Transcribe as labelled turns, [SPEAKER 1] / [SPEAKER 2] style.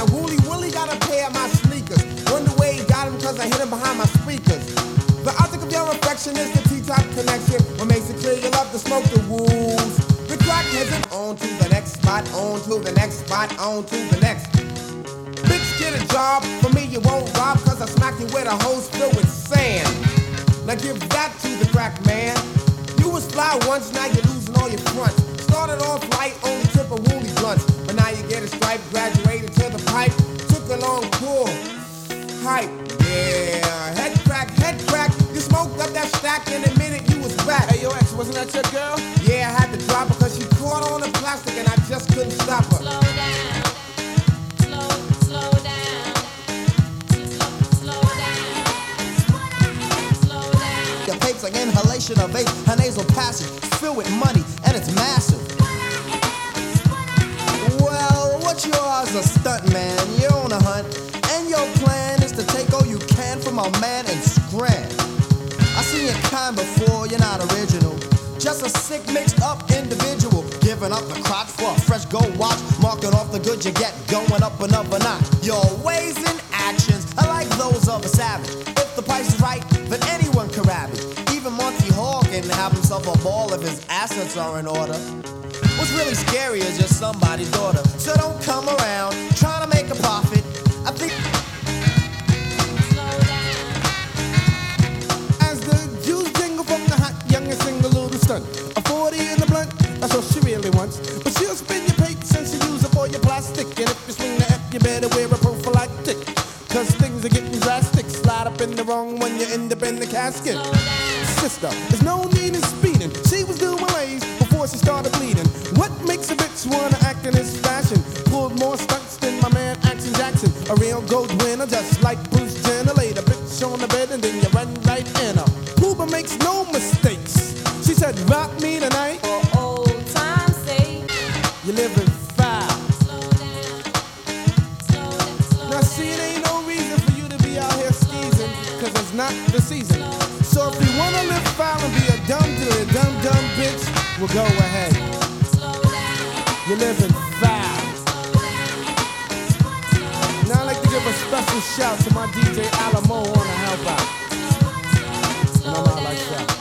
[SPEAKER 1] Wooly Willie got a pair of my sneakers. Wonder where he got them cause I hit him behind my speakers. The object of your affection is the T-top connection. What makes it clear you love to smoke the wools. The crackheads and on to the next spot, on to the next spot, on to the next. Bitch, get a job. For me you won't rob cause I smack you with a hose filled with sand. Now give that to the crack man. You was fly once, now you're losing all your fronts. Started off light, only tip of woolly blunts. But now you get a stripe, graduated to the pipe. Took a long pull, hype, yeah. Head crack, you smoked up that stack in a minute you was back.
[SPEAKER 2] Hey, yo, X, wasn't that your girl?
[SPEAKER 1] Yeah, I had to drop her cause she caught on the plastic and I just couldn't stop her.
[SPEAKER 3] Slow down, slow down, slow down, slow down.
[SPEAKER 4] Your papes like inhalation of vape, her nasal passage filled with money and it's massive. Well, what you are is a stunt man, you're on a hunt, and your plan is to take all you can from a man and scram. I seen your kind before, you're not original. Just a sick, mixed up individual. Giving up the crotch for a fresh gold watch. Marking off the good you get, going up another notch. Your ways and actions are like those of a savage. If the price is right, then anyone can rap it. Even Monty Hall can have himself a ball if his assets are in order. What's really scary is you're somebody's daughter. So don't come around trying to make a profit. I think
[SPEAKER 1] As the juice jingle from the hot youngest single little stunt. A 40 in the blunt, that's all she really wants. But she'll spin your papes and she use it for your plastic. And if you swing the F, you better wear a prophylactic. Cause things are getting drastic. Slide up in the wrong when you end up in the casket. Sister, there's no need in speeding. She was doing lays before she started bleeding. What makes a bitch wanna act in this fashion? Pulled more stunts than my man Action Jackson. A real gold winner, just like Bruce Jenner. Laid a bitch on the bed and then you run right in her. Hoover makes no mistakes. She said, rock me tonight.
[SPEAKER 3] For old time's sake,
[SPEAKER 1] You're living foul.
[SPEAKER 3] slow down, slow
[SPEAKER 1] Now see, it ain't no reason for you to be out here skeezing, cause it's not the season. So if you wanna live foul and be a dumb bitch, well go ahead.
[SPEAKER 3] slow down,
[SPEAKER 1] You're living foul. Now I'd like to give a special shout to my DJ Alamo wanna help out. And I'm out like that.